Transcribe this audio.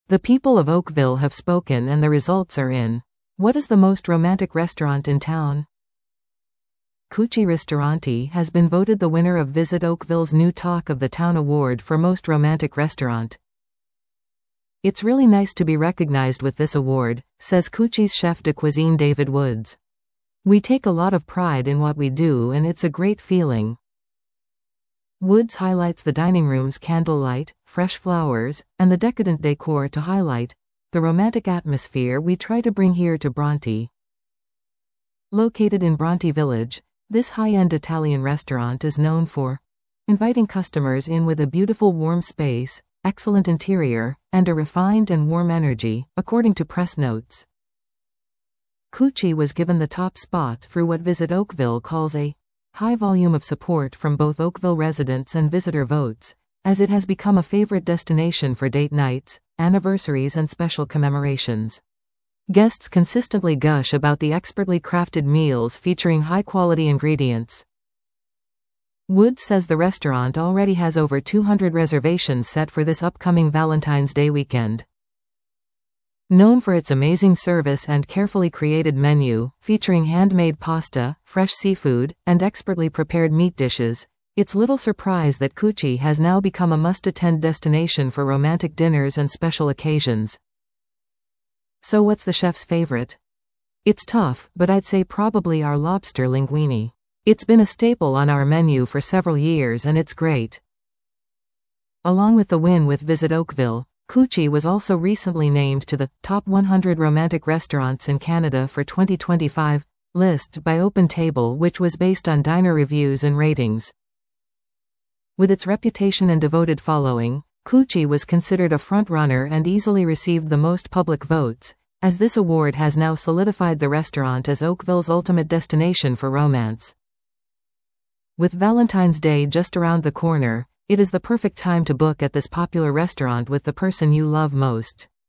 The people of Oakville have spoken and the results are in. What is the most romantic restaurant in town? Cucci Ristoranti has been voted the winner of Visit Oakville's new Talk of the Town Award for Most Romantic Restaurant. It's really nice to be recognized with this award, says Cucci's chef de cuisine David Woods. We take a lot of pride in what we do and it's a great feeling. Woods highlights the dining room's candlelight, fresh flowers, and the decadent decor to highlight the romantic atmosphere we try to bring here to Bronte. Located in Bronte Village, this high-end Italian restaurant is known for inviting customers in with a beautiful warm space, excellent interior, and a refined and warm energy, according to press notes. Cucci was given the top spot through what Visit Oakville calls a high volume of support from both Oakville residents and visitor votes, as it has become a favorite destination for date nights, anniversaries and special commemorations. Guests consistently gush about the expertly crafted meals featuring high-quality ingredients. Woods says the restaurant already has over 200 reservations set for this upcoming Valentine's Day weekend. Known for its amazing service and carefully created menu, featuring handmade pasta, fresh seafood, and expertly prepared meat dishes, it's little surprise that Cucci has now become a must-attend destination for romantic dinners and special occasions. So what's the chef's favorite? It's tough, but I'd say probably our lobster linguine. It's been a staple on our menu for several years and it's great. Along with the win with Visit Oakville, Cucci was also recently named to the Top 100 Romantic Restaurants in Canada for 2025 list by OpenTable, which was based on diner reviews and ratings. With its reputation and devoted following, Cucci was considered a front-runner and easily received the most public votes, as this award has now solidified the restaurant as Oakville's ultimate destination for romance. With Valentine's Day just around the corner, it is the perfect time to book at this popular restaurant with the person you love most.